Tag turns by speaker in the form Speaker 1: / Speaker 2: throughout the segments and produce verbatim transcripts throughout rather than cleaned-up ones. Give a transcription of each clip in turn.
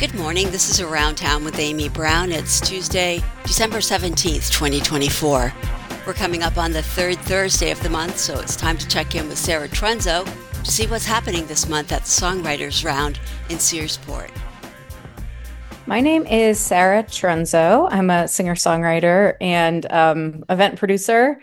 Speaker 1: Good morning. This is Around Town with Amy Brown. It's Tuesday, December seventeenth, twenty twenty-four. We're coming up on the third Thursday of the month, so it's time to check in with Sarah Trunzo to see what's happening this month at the Songwriters Round in Searsport.
Speaker 2: My name is Sarah Trunzo. I'm a singer-songwriter and um, event producer.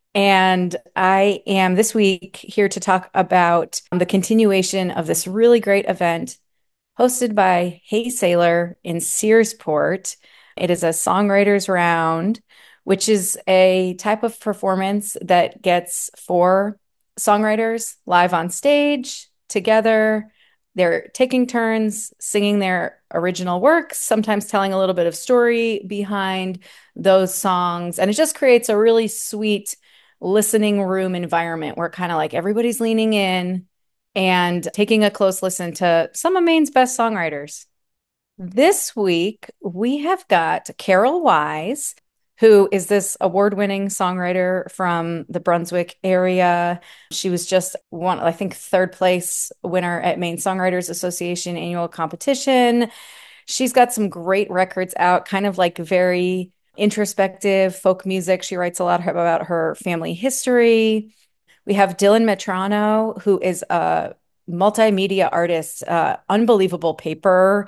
Speaker 2: And I am this week here to talk about the continuation of this really great event hosted by Hey Sailor in Searsport. It is a songwriters round, which is a type of performance that gets four songwriters live on stage together. They're taking turns singing their original works, sometimes telling a little bit of story behind those songs. And it just creates a really sweet listening room environment where kind of like everybody's leaning in and taking a close listen to some of Maine's best songwriters. This week, we have got Carol Wise, who is this award-winning songwriter from the Brunswick area. She was just one, I think, third place winner at Maine Songwriters Association annual competition. She's got some great records out, kind of like very introspective folk music. She writes a lot about her family history. We have Dylan Metrano, who is a multimedia artist, uh, unbelievable paper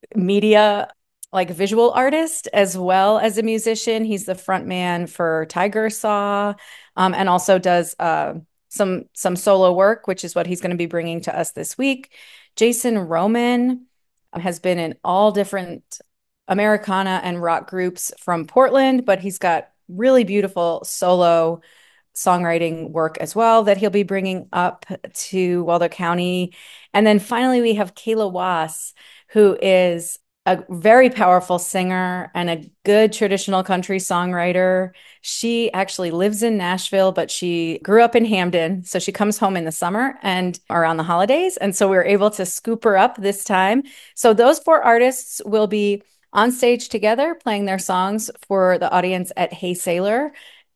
Speaker 2: media, like visual artist, as well as a musician. He's the front man for Tiger Saw, um, and also does uh, some some solo work, which is what he's going to be bringing to us this week. Jason Roman has been in all different Americana and rock groups from Portland, but he's got really beautiful solo songwriting work as well that he'll be bringing up to Waldo County. And then finally, we have Kayla Wass, who is a very powerful singer and a good traditional country songwriter. She actually lives in Nashville, but she grew up in Hamden. So she comes home in the summer and around the holidays. And so we were able to scoop her up this time. So those four artists will be on stage together playing their songs for the audience at Hey Sailor.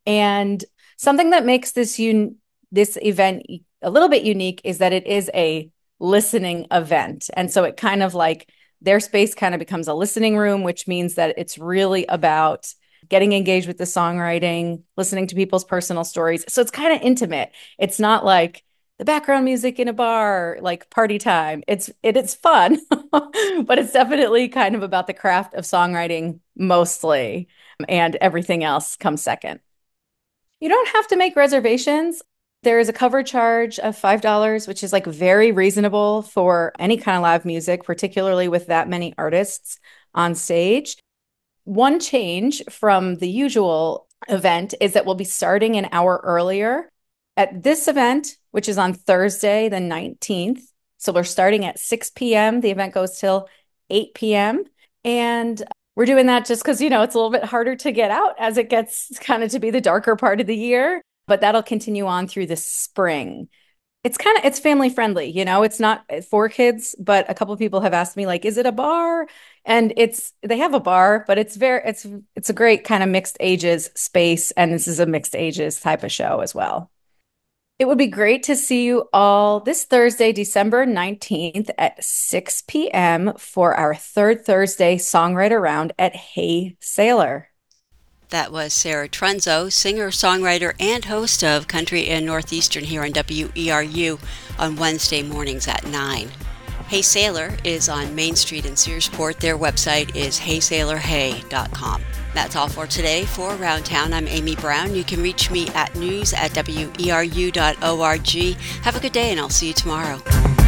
Speaker 2: And something that makes this un- this event a little bit unique is that it is a listening event. And so it kind of like their space kind of becomes a listening room, which means that it's really about getting engaged with the songwriting, listening to people's personal stories. So it's kind of intimate. It's not like the background music in a bar, like party time. It's it, it's fun, but it's definitely kind of about the craft of songwriting mostly, and everything else comes second. You don't have to make reservations. There is a cover charge of five dollars, which is like very reasonable for any kind of live music, particularly with that many artists on stage. One change from the usual event is that we'll be starting an hour earlier. At this event, which is on Thursday, the nineteenth, so we're starting at six p.m. The event goes till eight p.m. And we're doing that just because, you know, it's a little bit harder to get out as it gets kind of to be the darker part of the year, but that'll continue on through the spring. It's kind of, it's family friendly, you know, it's not for kids, but a couple of people have asked me, like, is it a bar? And it's, they have a bar, but it's very, it's, it's a great kind of mixed ages space. And this is a mixed ages type of show as well. It would be great to see you all this Thursday, December nineteenth at six p.m. for our third Thursday Songwriter Round at Hey Sailor.
Speaker 1: That was Sarah Trunzo, singer, songwriter, and host of Country and Northeastern here on W E R U on Wednesday mornings at nine. Hey Sailor is on Main Street in Searsport. Their website is hey sailor hey dot com. That's all for today. For Around Town, I'm Amy Brown. You can reach me at news at W E R U dot org. Have a good day, and I'll see you tomorrow.